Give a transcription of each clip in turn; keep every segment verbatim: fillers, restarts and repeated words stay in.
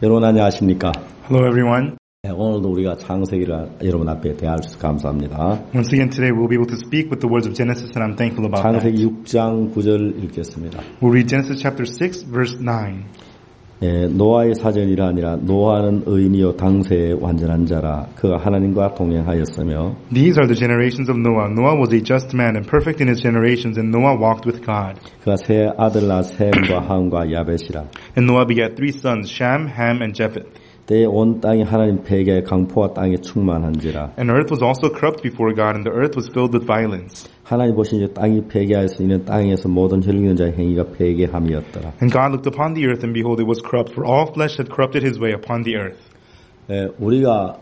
여러분 안녕하십니까? Hello everyone. 네, 오늘도 우리가 창세기를 여러분 앞에 대할 수 있어서 감사합니다. Once again today we'll be able to speak with the words of Genesis and I'm thankful about that. 창세기 육 장 구 절 읽겠습니다. We'll read Genesis chapter six verse nine. 네, 노아의 사전이라 아니라 노아는 의인이요 당세의 완전한 자라 그가 하나님과 동행하였으며 These are the generations of Noah. Noah was a just man and perfect in his generations and Noah walked with God. 그가 세 아들 낳아 셈과 함과 야벳이라. And Noah begat three sons, Shem, Ham, and Japheth. 때에 온 땅이 하나님 폐기의 강포와 땅에 충만한지라. And earth was also corrupt before God, and the earth was filled with violence. 하나님 보시니 땅이 폐기하여서 이는 땅에서 모든 혈육인 자의 행위가 폐기함이었더라. And God looked upon the earth, and behold, it was corrupt, for all flesh had corrupted his way upon the earth. 예, 우리가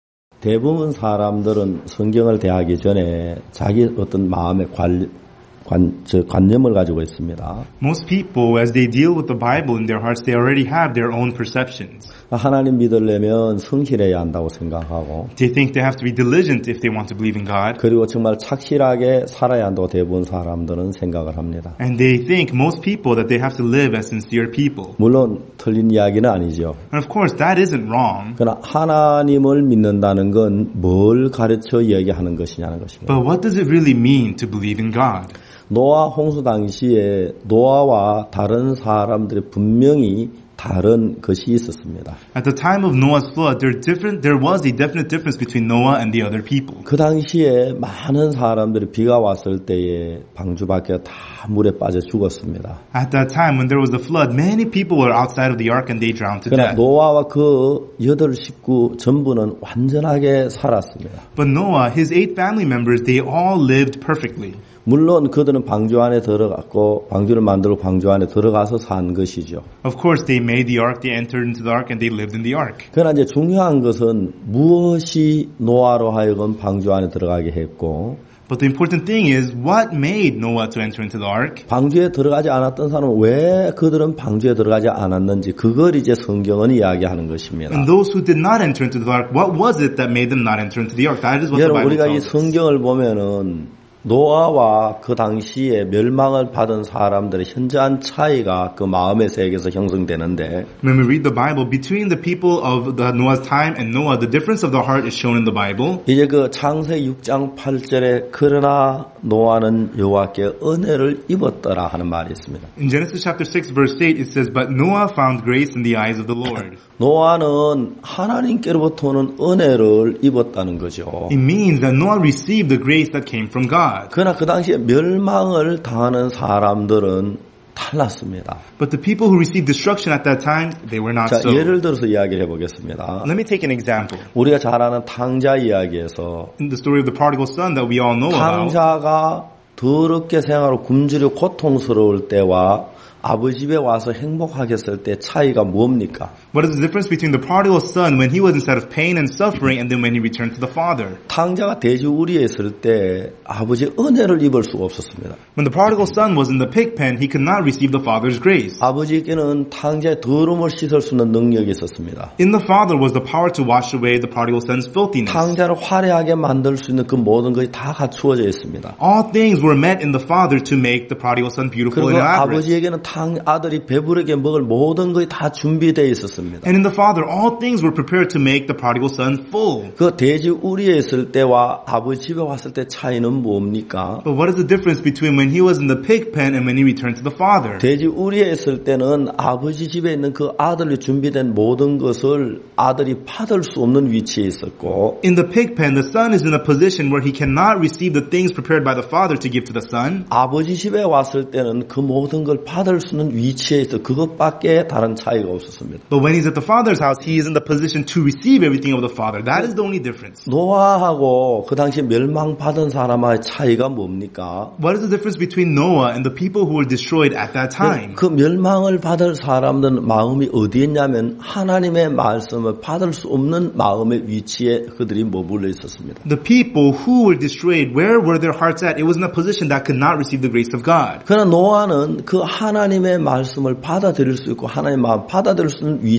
대부분 사람들은 성경을 대하기 전에 자기 어떤 마음의 관, 관, 저 관념을 가지고 있습니다. Most people, as they deal with the Bible in their hearts, they already have their own perceptions. 하나님 믿으려면 성실해야 한다고 생각하고 They think they have to be diligent if they want to believe in God. 그리고 정말 착실하게 살아야 한다고 대부분 사람들은 생각을 합니다. And they think, most people, that they have to live as sincere people. 물론 틀린 이야기는 아니죠. And of course, that isn't wrong. 그러나 하나님을 믿는다는 건 뭘 가르쳐 얘기하는 것이냐는 것입니다. But what does it really mean to believe in God? 노아 홍수 당시에 노아와 다른 사람들이 분명히 다른 것이 있었습니다. At the time of Noah's flood, there different there was a definite difference between Noah and the other people. 그 당시에 많은 사람들이 비가 왔을 때에 방주밖에 다 물에 빠져 죽었습니다. At that time, when there was a flood, many people were outside of the ark and they drowned to 그러나 death. 노아와 그 여덟 식구 전부는 완전하게 살았습니다. But Noah, his eight family members, they all lived perfectly. 물론 그들은 방주 안에 들어갔고 방주를 만들고 방주 안에 들어가서 산 것이죠. Of course, they made the ark, they entered into the ark, and they lived in the ark. 그러나 이제 중요한 것은 무엇이 노아로 하여금 방주 안에 들어가게 했고 But the important thing is, what made Noah to enter into the ark? 방주에 들어가지 않았던 사람은 왜 그들은 방주에 들어가지 않았는지 그걸 이제 성경은 이야기하는 것입니다. And those who did not enter into the ark, what was it that made them not enter into the ark? That is what the 여러분 Bible 우리가 이 tells us. 성경을 보면은 노아와 그 당시에 멸망을 받은 사람들의 현저한 차이가 그 마음의 세계에서 형성되는데 When we read the Bible, between the people of the Noah's time and Noah, the difference of the heart is shown in the Bible. 이제 그 창세기 육 장 팔 절에 그러나 노아는 여호와께 은혜를 입었더라 하는 말이 있습니다. In Genesis chapter six verse eight, it says, But Noah found grace in the eyes of the Lord. 노아는 하나님께로부터 오는 은혜를 입었다는 거죠. It means that Noah received the grace that came from God. 그러나 그 당시에 멸망을 당하는 사람들은 달랐습니다. But the people who received destruction at that time, they were not 자, so. 예를 들어서 이야기를 해보겠습니다. Let me take an example. 우리가 잘 아는 탕자 이야기에서 In the story of the prodigal son that we all know about, 탕자가 더럽게 생활하고 굶주려 고통스러울 때와 아버지 집에 와서 행복하겠을 때 차이가 뭡니까? what is the difference between the prodigal son when he was inside of pain and suffering and then when he returned to the father? 탕자가 돼지우리에 있을 때 아버지의 은혜를 입을 수가 없었습니다. When the prodigal son was in the pig pen, he could not receive the father's grace. 아버지에게는 탕자의 더러움을 씻을 수 있는 능력이 있었습니다. In the father was the power to wash away the prodigal son's filthiness. 탕자를 화려하게 만들 수 있는 그 모든 것이 다 갖추어져 있습니다. All things were met in the father to make the prodigal son beautiful 그리고 and elaborate. 아버지에게는 탕 아들이 배부르게 먹을 모든 것이 다 준비되어 있었습니다. And in the father, all things were prepared to make the prodigal son full. 그 돼지우리에 있을 때와 아버지 집에 왔을 때 차이는 뭡니까? But what is the difference between when he was in the pig pen and when he returned to the father? 돼지우리에 있을 때는 아버지 집에 있는 그 아들이 준비된 모든 것을 아들이 받을 수 없는 위치에 있었고 In the pig pen, the son is in a position where he cannot receive the things prepared by the father to give to the son. 아버지 집에 왔을 때는 그 모든 걸 받을 수 있는 위치에 있어 그것밖에 다른 차이가 없었습니다. But when he's at the father's house, he is in the position to receive everything of the father. That is the only difference. 노아하고 그 당시 멸망받은 사람의 차이가 뭡니까? What is the difference between Noah and the people who were destroyed at that time? 그 멸망을 받을 사람들은 마음이 어디에 있냐면 하나님의 말씀을 받을 수 없는 마음의 위치에 그들이 머물러 있었습니다. The people who were destroyed, where were their hearts at? It was in a position that could not receive the grace of God. 그러나 노아는 그 하나님의 말씀을 받아들일 수 있고 하나님의 마음 받아들일 수 있는 위치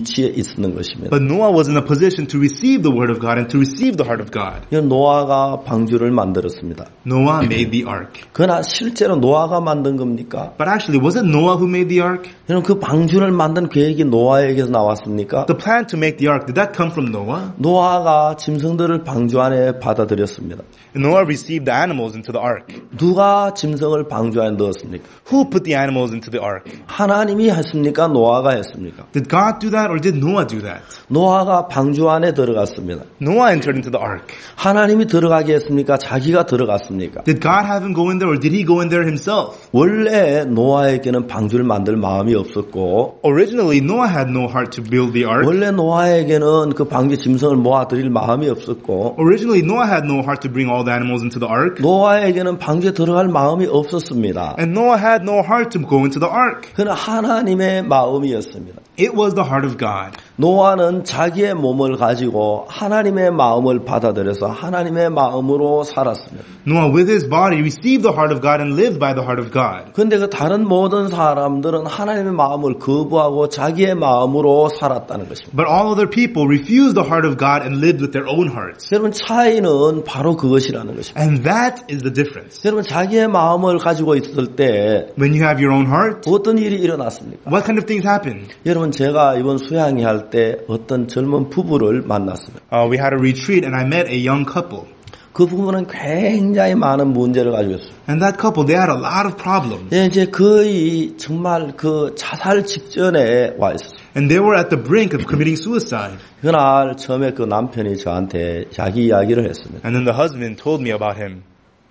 위치에 있었는 것입니다. But Noah was in a position to receive the word of God and to receive the heart of God. 노아가 방주를 만들었습니다. Noah made the ark. 그러나 실제로 노아가 만든 겁니까? But actually, was it Noah who made the ark? 여러분 그 방주를 만든 계획이 노아에게서 나왔습니까? The plan to make the ark, did that come from Noah? 노아가 짐승들을 방주 안에 받아들였습니다. Noah received the animals into the ark. 누가 짐승을 방주 안에 넣었습니까? Who put the animals into the ark? 하나님이 했습니까? 노아가 했습니까? Did God do that or did Noah do that? 노아가 방주 안에 들어갔습니다. Noah entered into the ark. 하나님이 들어가게 했습니까? 자기가 들어갔습니까? Did God have him go in there or did he go in there himself? 원래 노아에게는 방주를 만들 마음이 없었고 Originally, Noah had no heart to build the ark. 원래 노아에게는 그 방주 짐승을 모아드릴 마음이 없었고 Originally, Noah had no heart to bring all the animals into the ark. 노아에게는 방주에 들어갈 마음이 없었습니다. And Noah had no heart to go into the ark. 그는 하나님의 마음이었습니다. It was the heart of God. 노아는 자기의 몸을 가지고 하나님의 마음을 받아들여서 하나님의 마음으로 살았습니다. Noah, with his body, received the heart of God and lived by the heart of God. 그런데 그 다른 모든 사람들은 하나님의 마음을 거부하고 자기의 마음으로 살았다는 것입니다. But all other people refused the heart of God and lived with their own hearts. 여러분 차이는 바로 그것이라는 것입니다. And that is the difference. 여러분 자기의 마음을 가지고 있을 때 When you have your own heart, 어떤 일이 일어났습니까? what kind of things happen? 여러분 제가 이번 수양회 할 때 어떤 젊은 부부를 만났습니다. Uh, we had a retreat and I met a young couple. 그 부부는 굉장히 많은 문제를 가지고 있어요. And that couple, they had a lot of problems. 예, 이제 거의 정말 그 자살 직전에 와 있었어요. And they were at the brink of committing suicide. 그날 처음에 그 남편이 저한테 자기 이야기를 했습니다. And then the husband told me about him.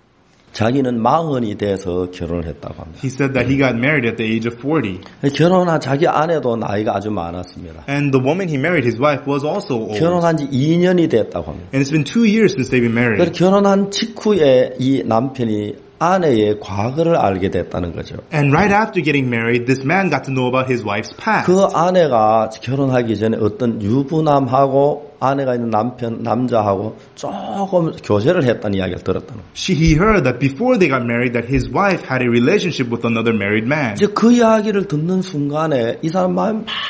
자기는 마흔이 돼서 결혼을 했다고 합니다. He said that he got married at the age of forty. 결혼한 자기 아내도 나이가 아주 많았습니다. And the woman he married, his wife, was also old. 결혼한 지 이 년이 됐다고 합니다. And it's been two years since they've been married. 결혼한 직후에 이 남편이 아내의 과거를 알게 됐다는 거죠. And right after getting married, this man got to know about his wife's past. 그 아내가 결혼하기 전에 어떤 유부남하고 아내가 있는 남편 남자하고 조금 교제를 했다는 이야기를 들었다는 거예요. She he heard that before they got married, that his wife had a relationship with another married man. 이제 그 이야기를 듣는 순간에 이 사람 마음에 막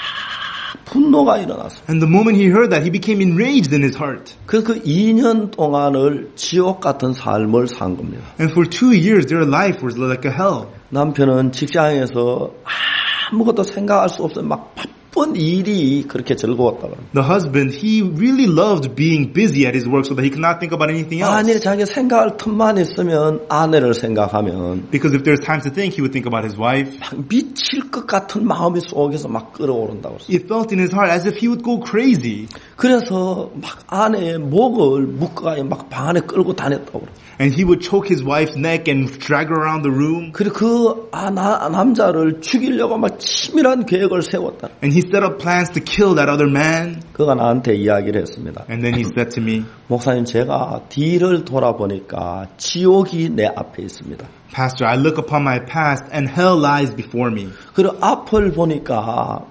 분노가 일어났어요. And the moment he heard that, he became enraged in his heart. 그래서 그 이 년 동안을 지옥 같은 삶을 산 겁니다. And for two years, their life was like a hell. 남편은 직장에서 아무것도 생각할 수 없어요. 막 바쁜 일이 그렇게 즐거웠다고 합니다. The husband, he really loved being busy at his work so that he could not think about anything else. 만일 자기 생각할 틈만 있으면 아내를 생각하면 Because if there's time to think, he would think about his wife. 막 미칠 것 같은 마음이 속에서 막 끌어오른다고 했어요. It felt in his heart as if he would go crazy. 그래서 막 아내의 목을 묶어가지고 막 방 안에 끌고 다녔다고 그래요. And he would choke his wife's neck and drag her around the room. 그리고 그 아, 나, 남자를 죽이려고 막 치밀한 계획을 세웠다. And he set up plans to kill that other man. 그가 나한테 이야기를 했습니다. And then he said to me, 목사님 제가 뒤를 돌아보니까 지옥이 내 앞에 있습니다. Pastor, I look upon my past and hell lies before me. 그리고 앞을 보니까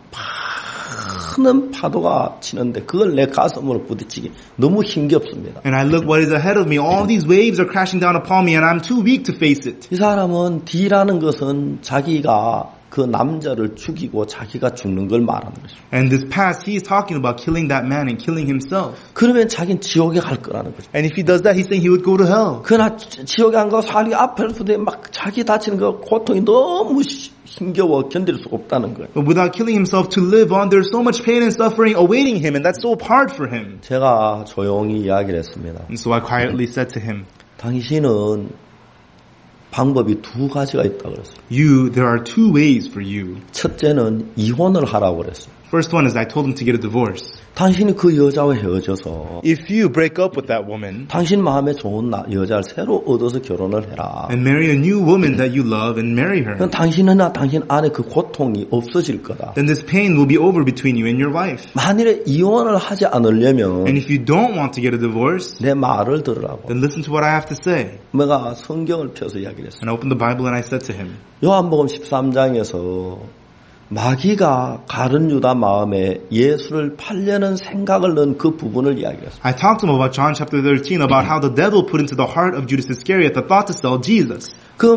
많은 파도가 치는데 그걸 내 가슴으로 부딪히기 너무 힘겹습니다. And I look what is ahead of me. All these waves are crashing down upon me and I'm too weak to face it. 이 사람은 D라는 것은 자기가 그 남자를 죽이고 자기가 죽는 걸 말하는 것이죠. And this past, he's talking about killing that man and killing himself. 그러면 자기는 지옥에 갈 거라는 거죠. And if he does that, he's saying he would go to hell. 그러나 지옥에 안 가서 자기 앞에서 막 자기 다치는 그 고통이 너무 힘겨워 견딜 수 없다는 거예요. But without killing himself to live on, there's so much pain and suffering awaiting him, and that's so hard for him. 제가 조용히 이야기를 했습니다. And so I quietly said to him, 당신은 방법이 두 가지가 있다고 그랬어요. You, there are two ways for you. 첫째는 이혼을 하라고 그랬어요. First one is I told him to get a divorce. 당신이 그 여자와 헤어져서 If you break up with that woman 당신 마음에 좋은 나, 여자를 새로 얻어서 결혼을 해라. and marry a new woman that you love and marry her, 그럼 당신이나 당신 안에 그 고통이 없어질 거다. then this pain will be over between you and your wife. 만일에 이혼을 하지 않으려면 And if you don't want to get a divorce, 내 말을 들으라고. then listen to what I have to say. 내가 성경을 펴서 이야기를 했어요. And I opened the Bible and I said to him, 요한복음 십삼 장에서 마귀가 가룟 유다 마음에 예수를 팔려는 생각을 넣은 그 부분을 이야기했어요. I talked to him about John chapter thirteen, about how the devil put into the heart of Judas Iscariot the thought to sell Jesus. 그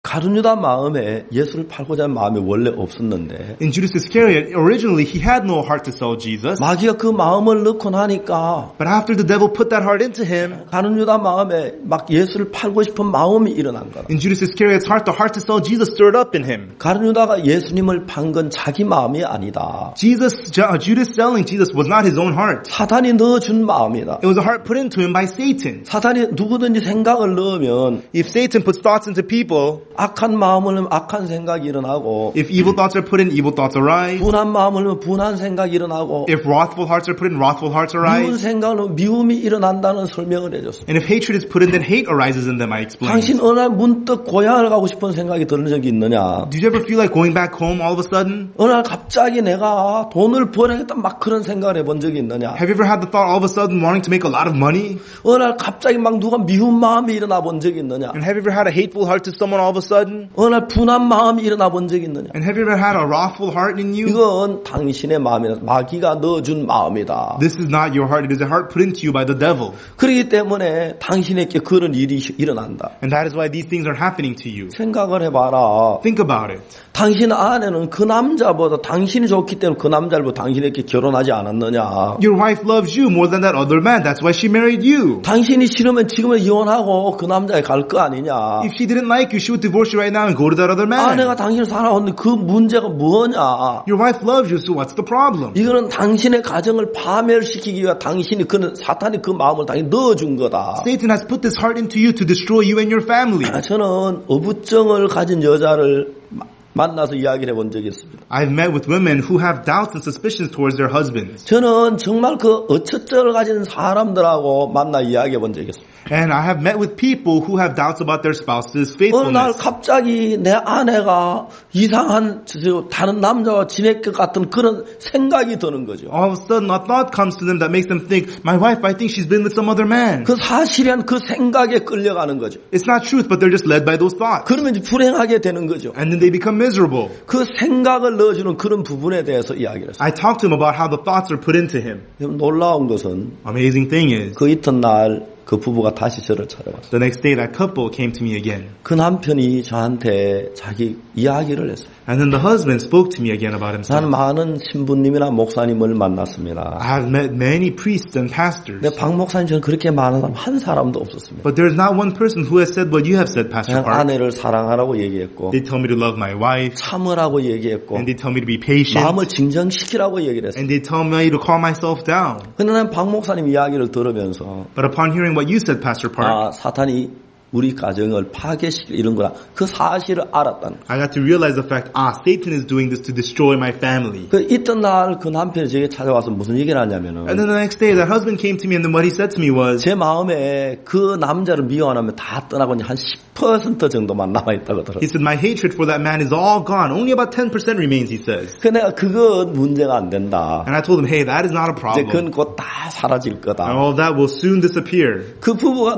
가룟 유다 마음에 예수를 팔고자 하는 마음이 원래 없었는데 In Judas Iscariot, originally he had no heart to sell Jesus. 마귀가 그 마음을 넣고 나니까 But after the devil put that heart into him, 가룟 유다 마음에 막 예수를 팔고 싶은 마음이 일어난 거다. in Judas Iscariot's heart, the heart to sell Jesus stirred up in him. 가룟 유다가 예수님을 판 건 자기 마음이 아니다. Jesus, Judas selling Jesus was not his own heart. 사탄이 넣어준 마음이다. It was a heart put into him by Satan. 사탄이 누구든지 생각을 넣으면 If Satan puts thoughts into people, 악한 마음을 넣으면 악한 생각이 일어나고 if evil thoughts are put in, evil thoughts arise. 분한 마음을 넣으면 분한 생각이 일어나고 If wrathful hearts are put in, wrathful hearts 미운 arise. 생각을 넣으면 미움이 일어난다는 설명을 해줬습니다. And if hatred is put in, then hate arises in them, I explained. 당신 어느 날 문득 고향을 가고 싶은 생각이 드는 적이 있느냐? Did you ever feel like going back home all of a sudden? 어느 날 갑자기 내가 돈을 벌어야겠다 막 그런 생각을 해본 적이 있느냐? Have you ever had the thought all of a sudden wanting to make a lot of money? 어느 날 갑자기 막 누가 미운 마음이 일어나 본 적이 있느냐? And have you ever had a hateful heart to someone all of a sudden? 어느 날 분한 마음이 일어나 본 적이 있느냐? And have you ever had a wrathful heart in you? 이건 당신의 마음이다. 마귀가 넣어준 마음이다. This is not your heart. It is a heart put into you by the devil. 그렇기 때문에 당신에게 그런 일이 일어난다. And that is why these things are happening to you. 생각을 해봐라. Think about it. 당신 아내는 그 남자보다 당신이 좋기 때문에 그 남자를 당신에게 결혼하지 않았느냐? Your wife loves you more than that other man. That's why she married you. 당신이 싫으면 지금은 이혼하고 그 남자에 갈 거 아니냐? If she didn't like you, she would divorce you right now and go to that other man. 아내가 당신을 사랑하는데 그 문제가 뭐냐? Your wife loves you, so what's the problem? 이거는 당신의 가정을 파멸시키기 위해 당신이 그는 사탄이 그 마음을 당연히 넣어준 거다. Satan has put this heart into you to destroy you and your family. 저는 어부증을 가진 여자를 만나서 이야기를 해본 적이 있습니다. I've met with women who have doubts and suspicions towards their husbands. 저는 정말 그 어처증을 가진 사람들하고 만나 이야기해 본 적이 있습니다. And I have met with people who have doubts about their spouse's 어느 날 faithfulness. 갑자기 내 아내가 이상한 다른 남자와 지낼 것 같은 그런 생각이 드는 거죠. All of a sudden, a thought comes to them that makes them think, my wife, I think she's been with some other man. 그 사실은 그 생각에 끌려가는 거죠. It's not truth, but they're just led by those thoughts. 그러면 이제 불행하게 되는 거죠. And then they become miserable. 그 생각을 넣어주는 그런 부분에 대해서 이야기를 했어요. I talked to him about how the thoughts are put into him. 놀라운 것은 Amazing thing is, 그 이튿날 그 부부가 다시 저를 찾아왔어요. the next day that couple came to me again. 그 남편이 저한테 자기 이야기를 했어요. And then the husband spoke to me again about 난 himself. 많은 신부님이나 목사님을 만났습니다. I have met many priests and pastors. 근데 박 목사님처럼 그렇게 많은 사람 한 사람도 없었습니다. But there's not one person who has said what you have said, Pastor 그냥 Park. 아내를 사랑하라고 얘기했고 They tell me to love my wife. 참으라고 얘기했고 And they tell me to be patient. 마음을 진정시키라고 얘기를 했어요. And they tell me to calm myself down. 근데 난 박 목사님 이야기를 들으면서 But upon hearing what you said, Pastor Park, 아 사탄이 우리 가정을 파괴시킬 이런 거라 그 사실을 알았다는 거예요. I got to realize the fact, ah, Satan is doing this to destroy my family. 그 이튿날 그 남편이 제게 찾아와서 무슨 얘기를 하냐면은 And then the next day, that husband came to me, and then what he said to me was, 제 마음에 그 남자를 미워하면 다 떠나고 한 십 퍼센트 정도만 남아있다고 들었어요. he said, my hatred for that man is all gone. Only about ten percent remains, he says. 그 내가 그건 문제가 안 된다. And I told him, hey, that is not a 이제 problem. 그건 곧 다 사라질 And 거다. all of that will soon disappear. 그 부부가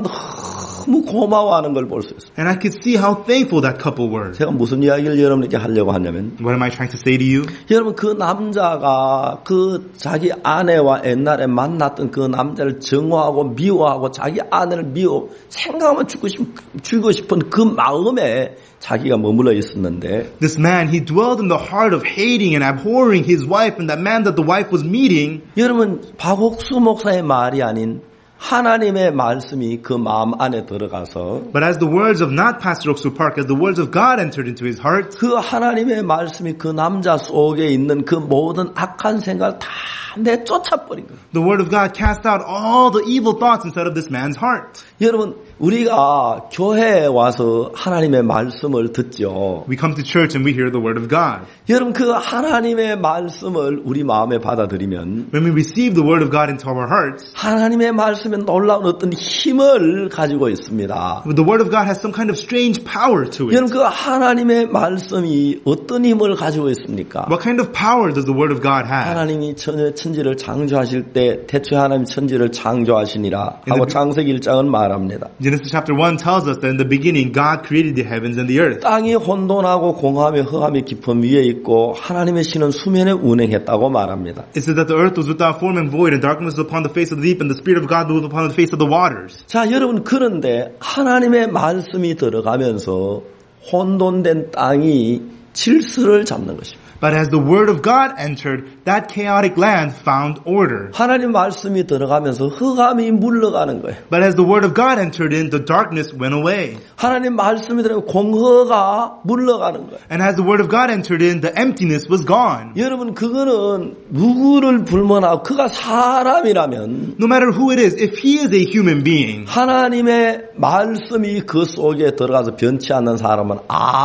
너무 고마워하는 걸 볼 수 있어요. And I could see how thankful that couple were. 제가 무슨 이야기를 여러분에게 하려고 하냐면 What am I trying to say to you? 여러분 그 남자가 그 자기 아내와 옛날에 만났던 그 남자를 정오하고 미워하고 자기 아내를 미워 생각하면 죽고 싶, 죽고 싶은 그 마음에 자기가 머물러 있었는데 This man, he dwelled in the heart of hating and abhorring his wife and that man that the wife was meeting. 여러분 박옥수 목사의 말이 아닌 하나님의 말씀이 그 마음 안에 들어가서 But as the words of not Pastor Oksu Park, as the words of God entered into his heart, 그 하나님의 말씀이 그 남자 속에 있는 그 모든 악한 생각을 다 내쫓아버린 거예요. the word of God cast out all the evil thoughts inside of this man's heart. 여러분 우리가 교회에 와서 하나님의 말씀을 듣죠. We come to church and we hear the word of God. 여러분 그 하나님의 말씀을 우리 마음에 받아들이면 When we receive the word of God into our hearts, 하나님의 말씀에 놀라운 어떤 힘을 가지고 있습니다. the word of God has some kind of strange power to it. 여러분 그 하나님의 말씀이 어떤 힘을 가지고 있습니까? What kind of power does the word of God have? 하나님이 천, 천지를 창조하실 때 태초에 하나님 천지를 창조하시니라 하고 창세기 일 장은 말합니다. Genesis chapter one tells us that in the beginning God created the heavens and the earth. 땅이 혼돈하고 공함에 허함이 깊음 위에 있고 하나님의 신은 수면에 운행했다고 말합니다. It says that the earth was without form and void and darkness was upon the face of the deep and the spirit of God moved upon the face of the waters. 자, 여러분 그런데 하나님의 말씀이 들어가면서 혼돈된 땅이 질서를 잡는 것입니다. But as the word of God entered, that chaotic land found order. 하나님 말씀이 들어가면서 흑암이 물러가는 거예요. But as the word of God entered in, the darkness went away. 하나님 말씀이 들어가면 공허가 물러가는 거예요. And as the word of God entered in, the emptiness was gone. 여러분 그거는 누구를 불문하고 그가 사람이라면 No matter who it is, if he is a human being, 하나님의 말씀이 그 속에 들어가서 변치 않는 사람은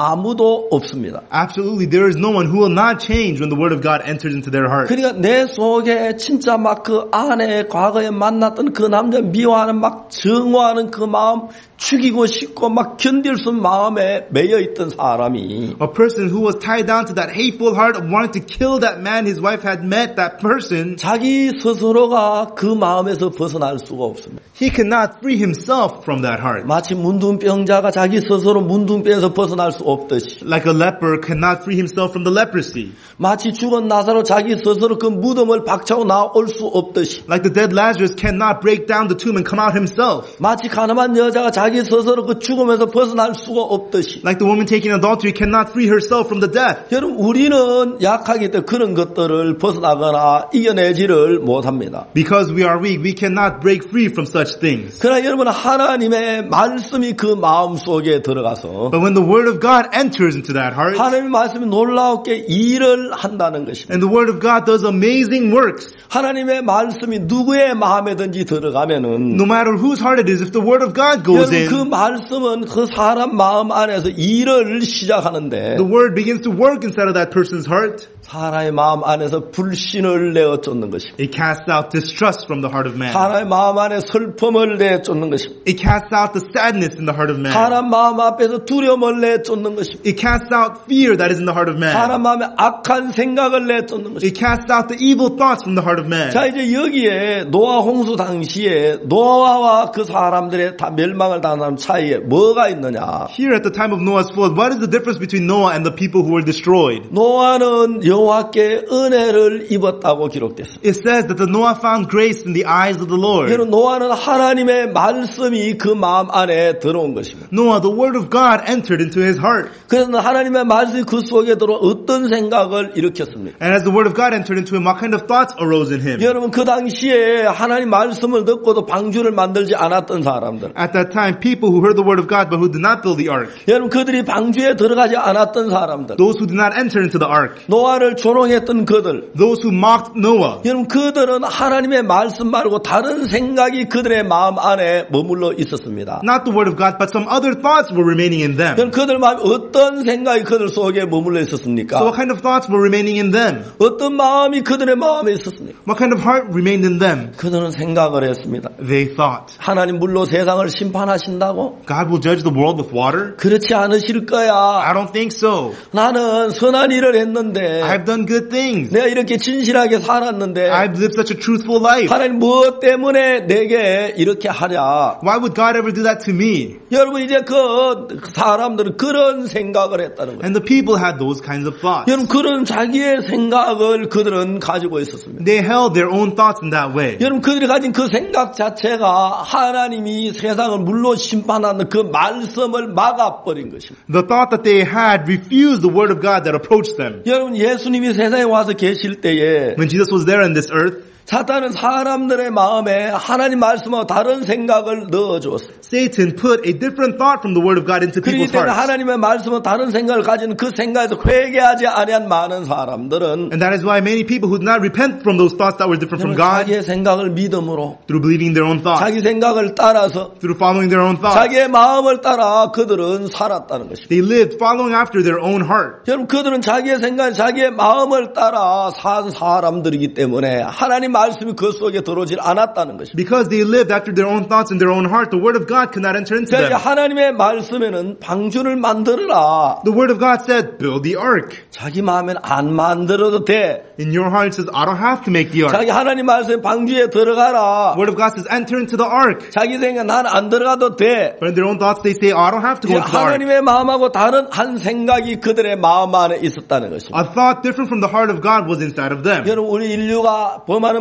아무도 없습니다. absolutely there is no one who will not change when the word of God enters into their heart. 그러니까 내 속에 진짜 막 그 아내 과거에 만났던 그 남자 미워하는 막 증오하는 그 마음 죽이고 싶고 막 견딜 수 없는 마음에 매여 있던 사람이 A person who was tied down to that hateful heart of wanting to kill that man his wife had met, that person, 자기 스스로가 그 마음에서 벗어날 수가 없습니다. he cannot free himself from that heart. 마치 문둥병자가 자기 스스로 문둥병에서 벗어날 수 없듯이 Like a leper cannot free himself from the leprosy. 마치 죽은 나사로 자기 스스로 그 무덤을 박차고 나올 수 없듯이 Like the dead Lazarus cannot break down the tomb and come out himself. 마치 가늠한 여자가 자기 스스로 그 죽음에서 벗어날 수가 없듯이 Like the woman taking adultery cannot free herself from the death. 여러분 우리는 약하기 때문에 그런 것들을 벗어나거나 이겨내지를 못합니다. Because we are weak, we cannot break free from such things. 그러나 여러분 하나님의 말씀이 그 마음 속에 들어가서 But when the word of God enters into that heart, 하나님의 말씀이 놀랍게 일을 한다는 것입니다. and the word of God does amazing works, 하나님의 말씀이 누구의 마음에든지 들어가면은 no matter whose heart it is, if the word of God goes 여러분 그 in, 말씀은 그 사람 마음 안에서 일을 시작하는데 the word begins to work inside of that person's heart. 사람의 마음 안에서 불신을 내어 쫓는 것입니다. It casts out distrust from the heart of man. 사람의 마음 안에 슬픔을 내어 쫓는 것입니다. It casts out the sadness in the heart of man. 사람 마음 앞에서 두려움을 내어 쫓는 것입니다. It casts out fear that is in the heart of man. 사람 마음에 악한 생각을 내어 쫓는 것입니다. It casts out the evil thoughts from the heart of man. 자 이제 여기에 노아 홍수 당시에 노아와 그 사람들의 다 멸망을 당한 차이에 뭐가 있느냐? Here at the time of Noah's flood, what is the difference between Noah and the people who were destroyed? 노아는 여호와께 은혜를 입었다고 기록됐습니다. It says that the Noah found grace in the eyes of the Lord. 여러분 노아는 하나님의 말씀이 그 마음 안에 들어온 것입니다. Noah, the word of God entered into his heart. 그래서 하나님의 말씀이 그 속에 들어 어떤 생각을 일으켰습니까? And as the word of God entered into him, what kind of thoughts arose in him? 여러분 그 당시에 하나님 말씀을 듣고도 방주를 만들지 않았던 사람들, At that time, people who heard the word of God but who did not build the ark, 여러분 그들이 방주에 들어가지 않았던 사람들, those who did not enter into the ark, 노아를 조롱했던 그들, those who mocked Noah, 여러분 그들은 하나님의 말씀 말고 다른 생각이 그들의 마음 안에 머물러 있었습니다. not the word of God, but some other thoughts were remaining in them. 여러분 그들 마음에 어떤 생각이 그들 속에 머물러 있었습니까? So what kind of thoughts were remaining in them? 어떤 마음이 그들의 마음에 있었습니까? What kind of heart remained in them? 그들은 생각을 했습니다. They thought, 하나님 물로 세상을 심판하신다고? God will judge the world with water? 그렇지 않으실 거야. I don't think so. 나는 선한 일을 했는데 I've done good things. 내가 이렇게 진실하게 살았는데 I've lived such a truthful life. 하나님 무엇 때문에 내게 이렇게 하랴? Why would God ever do that to me? 여러분 이제 그 사람들은 그런 생각을 했다는 거예요. And the people had those kinds of thoughts. 여러분 그런 자기의 생각을 그들은 가지고 있었습니다. They held their own thoughts in that way. 여러분 그들이 가진 그 생각 자체가 하나님이 세상을 물로 심판하는 그 말씀을 막아버린 것입니다. The thought that they had refused the word of God that approached them. 여러분 예수님이 세상에 와서 계실 때에 When Jesus was there on this earth, 사탄은 사람들의 마음에 하나님 말씀하고 다른 생각을 넣어주었어요. Satan put a different thought from the word of God into 그렇기 people's 때문에 hearts. 하나님의 말씀은 다른 생각을 가지는 그 생각에서 회개하지 아니한 많은 사람들은 And that is why many people who did not repent from those thoughts that were different from God, 자기의 생각을 믿음으로 through believing their own thoughts, 자기 생각을 따라서 through following their own thoughts, 자기의 마음을 따라 그들은 살았다는 것입니다. they lived following after their own heart. 여러분 그들은 자기의 생각, 자기의 마음을 따라 산 사람들이기 때문에 하나님 말씀이 그 속에 들어오질 않았다는 것입니다. Because they lived after their own thoughts and their own heart, the word of God could not enter into 그러니까 them. 하나님의 말씀에는 방주를 만들어라. The word of God said, build the ark. 자기 마음엔 안 만들어도 돼. In your heart it says, I don't have to make the ark. 자기 하나님 말씀 방주에 들어가라. The word of God says, enter into the ark. 자기 생각 난 안 들어가도 돼. But in their own thoughts they say, oh, I don't have to go into the ark. 하나님의 마음하고 다른 한 생각이 그들의 마음 안에 있었다는 것입니다. A thought different from the heart of God was inside of them. 여러분 우리 인류가 범하는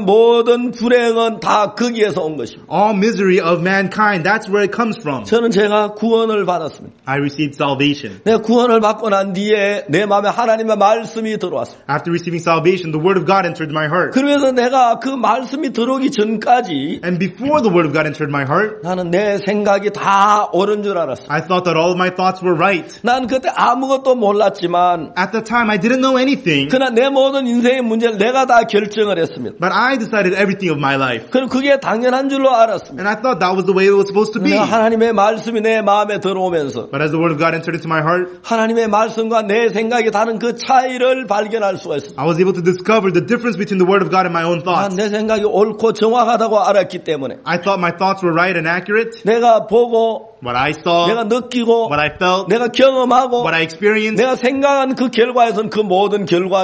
모든 불행은 다 거기에서 온 것입니다. All misery of mankind, that's where it comes from. 저는 제가 구원을 받았습니다. I received salvation. 내가 구원을 받고 난 뒤에 내 마음에 하나님의 말씀이 들어왔습니다. After receiving salvation, the word of God entered my heart. 그러면서 내가 그 말씀이 들어오기 전까지 And before the word of God entered my heart, 나는 내 생각이 다 옳은 줄 알았어요. I thought that all of my thoughts were right. 난 그때 아무것도 몰랐지만 At the time, I didn't know anything, 그러나 내 모든 인생의 문제를 내가 다 결정을 했습니다. but I decided everything of my life. 그럼 그게 당연한 줄로 알았습니다. And I thought that was the way it was supposed to be. 내가 하나님의 말씀이 내 마음에 들어오면서 But as the word of God entered into my heart, 하나님의 말씀과 내 생각이 다른 그 차이를 발견할 수가 있었어요. I was able to discover the difference between the word of God and my own 난 thoughts. 내 생각이 옳고 정확하다고 알았기 때문에 I thought my thoughts were right and accurate. 내가 보고 What I saw, 내가 느끼고 what I felt, 내가 경험하고 what I experienced, 내가 생각한 그 결과에서는 그 모든 결과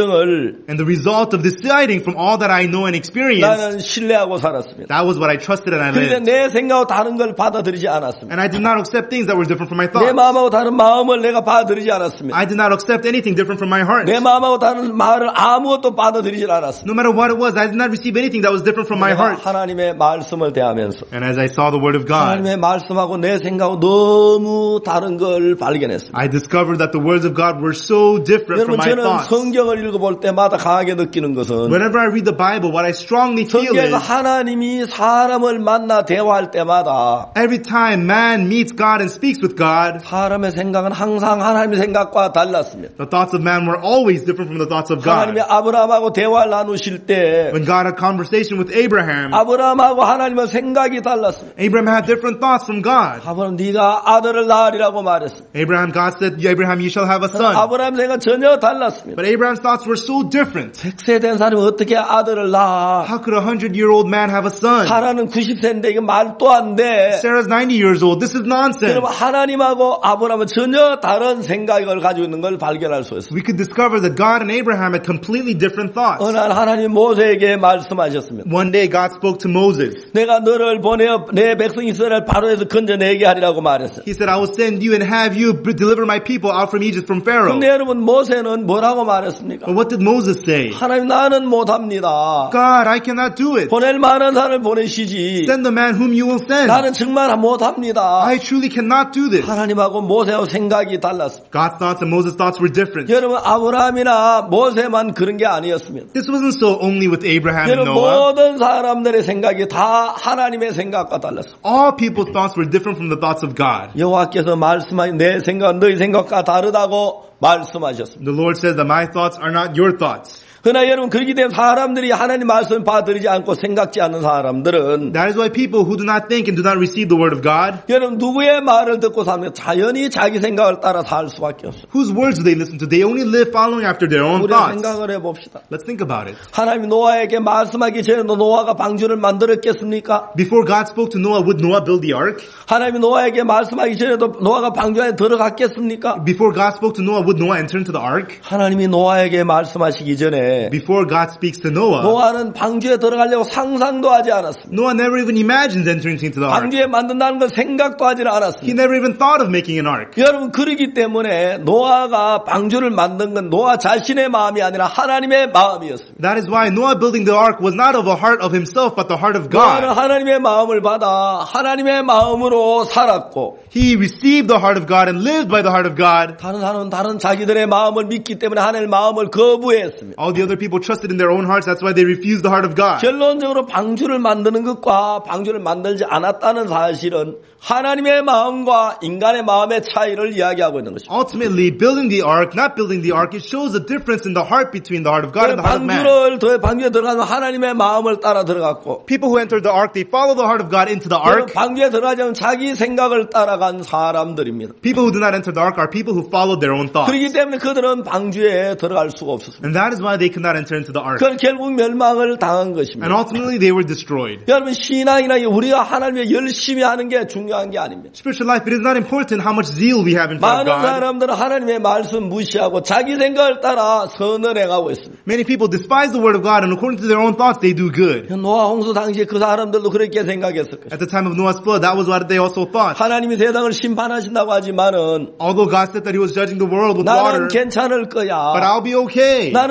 결정을 and the result of deciding from all that I know and experienced, 나는 신뢰하고 살았습니다. that was what I trusted and I 그런데 lived. 내 생각하고 다른 걸 받아들이지 않았습니다. And I did not accept things that were different from my 내 thoughts. 마음하고 다른 마음을 내가 받아들이지 않았습니다. I did not accept anything different from my heart. 내 마음하고 다른 말을 아무것도 받아들이지 않았습니다. No matter what it was, I did not receive anything that was different from my 내가 heart. 하나님의 말씀을 대하면서 And as I saw the word of God, 하나님의 말씀하고 내 생각하고 너무 다른 걸 발견했습니다. I discovered that the words of God were so different 여러분 from my 저는 thoughts. 성경을 읽어볼 때마다 강하게 느끼는 것은 Whenever I read the Bible, what I strongly feel 성경에서 is 하나님이 사람을 만나 대화할 때마다 every time man meets God and speaks with God, 사람의 생각은 항상 하나님의 생각과 달랐습니다. the thoughts of man were always different from the thoughts of God. 하나님이 아브라함하고 대화를 나누실 때 When God had conversation with Abraham, 아브라함하고 하나님의 생각이 달랐습니다. Abraham had different thoughts from God. 아브라함 네가 아들을 낳으리라고 말했습니다. Abraham, God said, Abraham, you shall have a son. 아브라함의 생각은 전혀 달랐습니다. But Abraham's thoughts were so different. 백 세 된 사람이 어떻게 아들을 낳아? How could a hundred-year-old man have a son? 사라는 구십 세인데 이게 말도 안 돼. Sarah's ninety years old. This is nonsense. 그럼 하나님하고 아브라함은 전혀 다른 생각을 가지고 있는 걸 발견할 수 있어요. We could discover that God and Abraham had completely different thoughts. 어느 날 하나님 모세에게 말씀하셨습니다. One day God spoke to Moses. 내가 너를 보내어 내 백성 이스라엘 바로에서 건져내게 하리라고 말했어요. He said, I will send you and have you deliver my people out from Egypt from Pharaoh. 근데 여러분 모세는 뭐라고 말했습니까? But what did Moses say? 하나님 나는 못합니다. God, I cannot do it. 보낼 만한 사람을 보내시지. Send the man whom you will send. 나는 정말 못합니다. I truly cannot do this. 하나님하고 모세하고 생각이 달랐습니다. God's thoughts and Moses' thoughts were different. 여러분 아브라함이나 모세만 그런 게 아니었습니다. This wasn't so only with Abraham and 여러분 Noah. 모든 사람들의 생각이 다 하나님의 생각과 달랐습니다. All people's thoughts were different from the thoughts of God. 여호와께서 말씀하신 내 생각은 너희 생각과 다르다고 말씀하셨습니다. The Lord says that my thoughts are not your thoughts. 그러나 여러분 그렇기 때문에 사람들이 하나님 말씀을 받아들이지 않고 생각지 않는 사람들은 That is why people who do not think and do not receive the word of God, 여러분 누구의 말을 듣고 사면 자연히 자기 생각을 따라 살 수밖에 없어요. whose words do they listen to? They only live following after their own 우리 thoughts. 생각을 해봅시다. Let's think about it. 하나님이 노아에게 말씀하기 전에 노아가 방주를 만들었겠습니까? Before God spoke to Noah, would Noah build the ark? 하나님이 노아에게 말씀하기 전에도 노아가 방주 안에 들어갔겠습니까? Before God spoke to Noah, would Noah enter into the ark? 하나님이 노아에게 말씀하시기 전에 Before God speaks to Noah, 노아는 방주에 들어가려고 상상도 하지 않았습니다. Noah never even imagined entering into the ark. 방주에 만든다는 건 생각도 하지 He 않았습니다. never even thought of making an ark. 여러분 그러기 때문에 노아가 방주를 만든 건 노아 자신의 마음이 아니라 하나님의 마음이었습니다. That is why Noah building the ark was not of a heart of himself, but the heart of 노아는 God. 하나님의 마음을 받아 하나님의 마음으로 살았고 He received the heart of God and lived by the heart of God. 다른 사람은 다른 자기들의 마음을 믿기 때문에 하나님의 마음을 거부했습니다. All the other people trusted in their own hearts. That's why they refused the heart of God. 결론적으로 방주를 만드는 것과 방주를 만들지 않았다는 사실은 하나님의 마음과 인간의 마음의 차이를 이야기하고 있는 것입니다. Ultimately, building the ark, not building the ark, it shows a difference in the heart between the heart of God and the heart of man. 방주를 더 방주에 들어가면 하나님의 마음을 따라 들어갔고 People who entered the ark, they follow the heart of God into the ark. 방주에 들어가자면 자기 생각을 따라간 사람들입니다. People who do not enter the ark are people who followed their own thoughts. 그렇기 때문에 그들은 방주에 들어갈 수가 없었습니다. And that is why they could not enter into the ark. 그건 결국 멸망을 당한 And 것입니다. ultimately, they were destroyed. 여러분 신앙이나 우리가 하나님의 열심히 하는 게 중요한 게 아닙니다. Spiritual life, it is not important how much zeal we have in front 많은 of God. 사람들은 하나님의 말씀 무시하고 자기 생각을 따라 선을 행하고 있습니다. Many people despise the word of God, and according to their own thoughts, they do good. 노아 홍수 당시에 그 사람들도 그렇게 생각했을 것입니다. At the time of Noah's flood, that was what they also thought. 하나님이 세상을 심판하신다고 하지만은 Although God said that He was judging the world with water, 나는 괜찮을 but 거야. I'll be okay. 나는 정말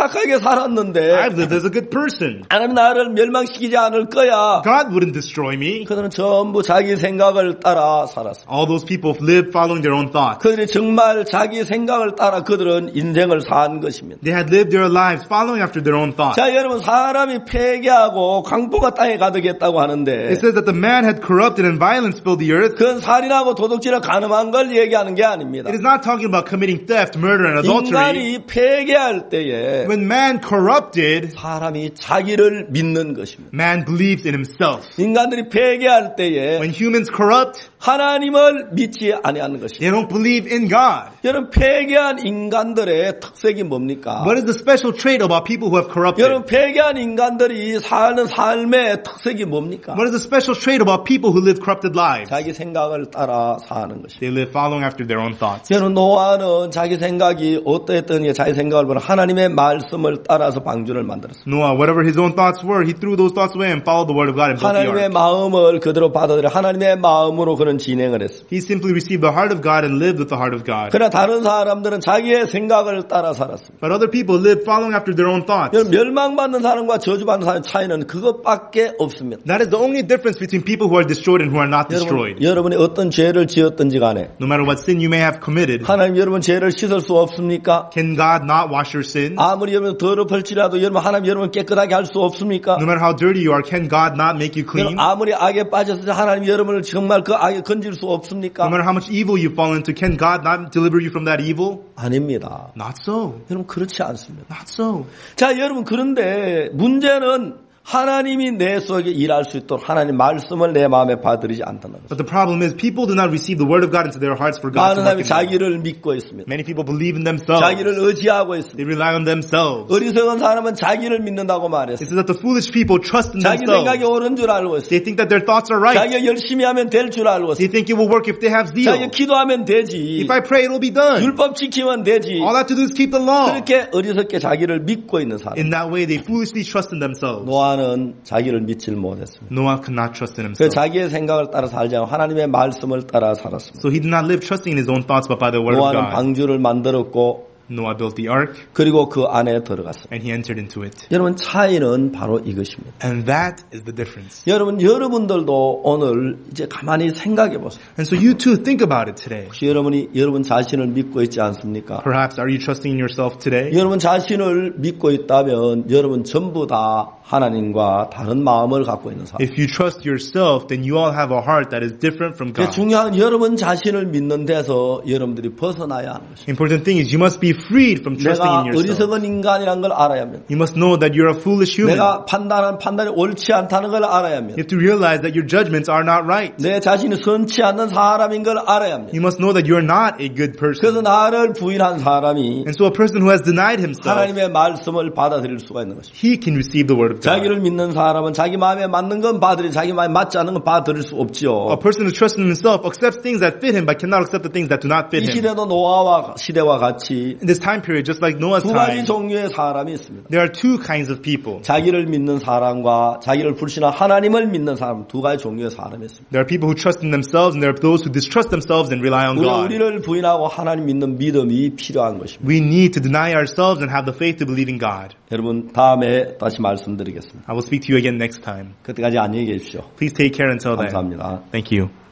착하게 살았는데 I've lived as a good person. 하나님 나를 멸망시키지 않을 거야. God wouldn't destroy me. 그들은 전부 자기 생각을 따라 살았어. All those people lived following their own thoughts. 그들이 정말 자기 생각을 따라 그들은 인생을 산 것입니다. They had lived their lives following after their own thoughts. 자, 여러분 사람이 패괴하고 강포가 땅에 가득했다고 하는데 It says that the man had corrupted and violence filled the earth. 그건 살인하고 도둑질을 가늠한 걸 얘기하는 게 아닙니다. It is not talking about committing theft, murder, and adultery. 인간이 패괴할 때에 When man corrupted, 사람이 자기를 믿는 것입니다. man believes in himself. 인간들이 패괴할 때에 When humans corrupt, 하나님을 믿지 아니하는 것입니다. they don't believe in God. 여러분 패괴한 인간들의 특색이 뭡니까? What is the special trait about people who have corrupted? 여러분 패괴한 인간들이 사는 삶의 특색이 뭡니까? What is the special trait about people who live corrupted lives? 자기 생각을 따라 사는 것입니다. They live following after their own thoughts. 여러분 노아는 자기 생각이 어떠했더니 자기 생각을 보는 하나님의 말씀을 따라서 방주를 만들었습니다. Noah, whatever his own thoughts were, he threw those thoughts away and followed the word of God and built the 하나님의 ark. 마음을 그대로 받아들여 하나님의 마음으로 그는 진행을 했습니다. He simply received the heart of God and lived with the heart of God. 그러나 다른 사람들은 자기의 생각을 따라 살았습니다. But other people lived following after their own thoughts. 여러분 멸망받는 사람과 저주받는 사람의 차이는 그것밖에 없습니다. That is the only difference between people who are destroyed and who are not destroyed. 여러분, 여러분이 어떤 죄를 지었든지 간에 No matter what sin you may have committed, 하나님 여러분 죄를 씻을 수 없습니까? can God not wash your sins? 아무리 여러분 더럽을지라도 여러분 하나님 여러분 깨끗하게 할 수 없습니까? No matter how dirty you are, can God not make you clean? 여러분, 아무리 악에 빠졌을 때 하나님 여러분을 정말 그 악에 건질 수 No 없습니까? matter how much evil you fall into, can God not deliver you from that evil? 아닙니다. Not so. 여러분 그렇지 않습니다. Not so. 자 여러분 그런데 문제는 하나님이 내 속에 일할 수 있도록 하나님 말씀을 내 마음에 받들이지 않다는 것. But the problem is people do not receive the word of God into their hearts for God 많은 to 사람이 work in them. 자기를 믿고 있습니다. Many people believe in themselves. 자기를 의지하고 있습니다. They rely on themselves. 어리석은 사람은 자기를 믿는다고 It 말했어요. says that the foolish people trust in 자기 생각이 themselves. 옳은 줄 알고 있어요. They think that their thoughts are right. 자기가 열심히 하면 될 줄 알고 있어요. They think it will work if they have zeal. 자기가 기도하면 되지. If I pray, it will be done. 율법 지키면 되지. All I have to do is keep the law. 그렇게 어리석게 자기를 믿고 있는 사람. In that way, they foolishly trust in themselves. 노아는 자기를 믿질 못했습니다. Noah could not trust in 그 himself. 자기의 생각을 따라 살지 않고 하나님의 말씀을 따라 살았습니다. So he did not live trusting in his own thoughts, but by the word of 노아는 God. 방주를 만들었고 Noah built the ark, 그리고 그 안에 들어갔습니다. and he entered into it. 여러분 차이는 바로 이것입니다. And that is the difference. 여러분 여러분들도 오늘 이제 가만히 생각해 보세요. And so you too think about it today. 혹시 여러분이 여러분 자신을 믿고 있지 않습니까? Perhaps are you trusting in yourself today? 여러분 자신을 믿고 있다면 여러분 전부 다 하나님과 다른 마음을 갖고 있는 사람. If you trust yourself, then you all have a heart that is different from God. 중요한 여러분 자신을 믿는 데서 여러분들이 벗어나야 하는 것입니다. Important thing is you must be freed from trusting 내가 in yourself. 어리석은 인간이라는 걸 알아야 합니다. You must know that you're a foolish human. 내가 판단한 판단이 옳지 않다는 걸 알아야 You 합니다. have to realize that your judgments are not right. 내 자신이 선치 않는 사람인 걸 알아야 합니다. You must know that you're not a good 그래서 person. 나를 부인한 사람이 And so a person who has denied himself, 하나님의 말씀을 받아들일 수가 있는 것입니다. he can receive the word of God. 자기를 믿는 사람은 자기 마음에 맞는 건 받아들이, 자기 마음에 맞지 않는 건 받아들일 수 A 없지요. person who trusts in himself accepts things that fit him but cannot accept the things that do not fit 이 him. 시대도 노아와 시대와 같이 In this time period, just like Noah's 두 가지 time, 종류의 사람이 있습니다. there are two kinds of people. 자기를 믿는 사람과 자기를 불신한 하나님을 믿는 사람, 두 가지 종류의 사람이 있습니다. There are people who trust in themselves and there are those who distrust themselves and rely on 우리, God. 우리를 부인하고 하나님 믿는 믿음이 필요한 것입니다. We need to deny ourselves and have the faith to believe in God. 여러분 다음에 다시 말씀드리겠습니다. I will speak to you again next time. 그때까지 안녕히 계십시오. Please take care until then. 감사합니다. Thank you.